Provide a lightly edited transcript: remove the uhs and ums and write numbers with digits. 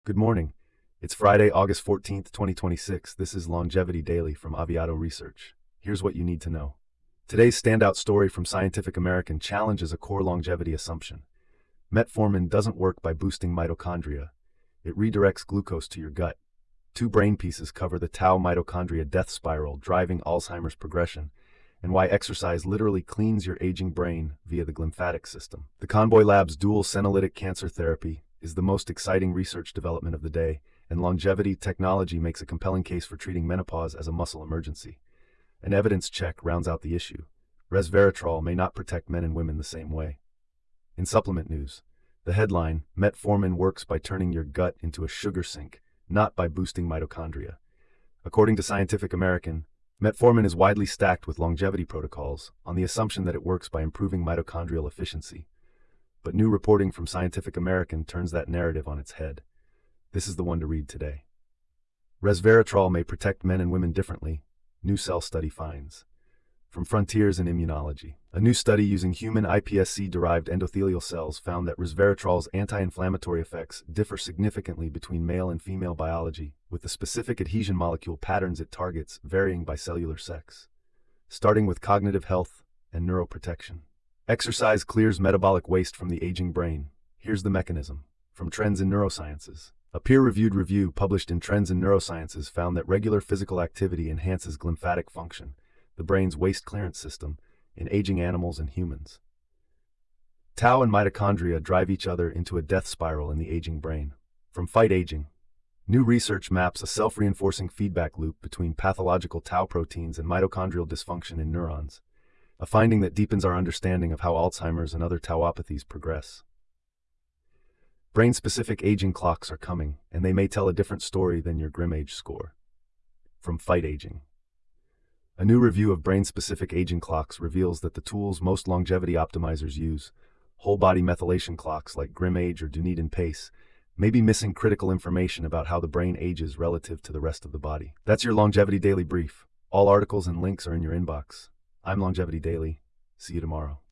Good morning. It's Friday, August 14th, 2026. This is Longevity Daily from Aviato Research. Here's what you need to know. Today's standout story from Scientific American challenges a core longevity assumption. Metformin doesn't work by boosting mitochondria. It redirects glucose to your gut. Two brain pieces cover the tau mitochondria death spiral driving Alzheimer's progression, and why exercise literally cleans your aging brain via the glymphatic system. The Convoy Lab's dual senolytic cancer therapy is the most exciting research development of the day, and longevity technology makes a compelling case for treating menopause as a muscle emergency. An evidence check rounds out the issue. Resveratrol may not protect men and women the same way. In supplement news, the headline, Metformin works by turning your gut into a sugar sink, not by boosting mitochondria. According to Scientific American, Metformin is widely stacked with longevity protocols on the assumption that it works by improving mitochondrial efficiency. But new reporting from Scientific American turns that narrative on its head. This is the one to read today. Resveratrol may protect men and women differently, new cell study finds. From Frontiers in Immunology, a new study using human iPSC-derived endothelial cells found that resveratrol's anti-inflammatory effects differ significantly between male and female biology, with the specific adhesion molecule patterns it targets varying by cellular sex. Starting with cognitive health and neuroprotection. Exercise clears metabolic waste from the aging brain. Here's the mechanism. From Trends in Neurosciences. A peer-reviewed review published in Trends in Neurosciences found that regular physical activity enhances glymphatic function, the brain's waste clearance system, in aging animals and humans. Tau and mitochondria drive each other into a death spiral in the aging brain. From Fight Aging. New research maps a self-reinforcing feedback loop between pathological tau proteins and mitochondrial dysfunction in neurons, a finding that deepens our understanding of how Alzheimer's and other tauopathies progress. Brain-specific aging clocks are coming, and they may tell a different story than your GrimAge score. From Fight Aging. A new review of brain-specific aging clocks reveals that the tools most longevity optimizers use, whole-body methylation clocks like GrimAge or Dunedin Pace, may be missing critical information about how the brain ages relative to the rest of the body. That's your Longevity Daily Brief. All articles and links are in your inbox. I'm Longevity Daily. See you tomorrow.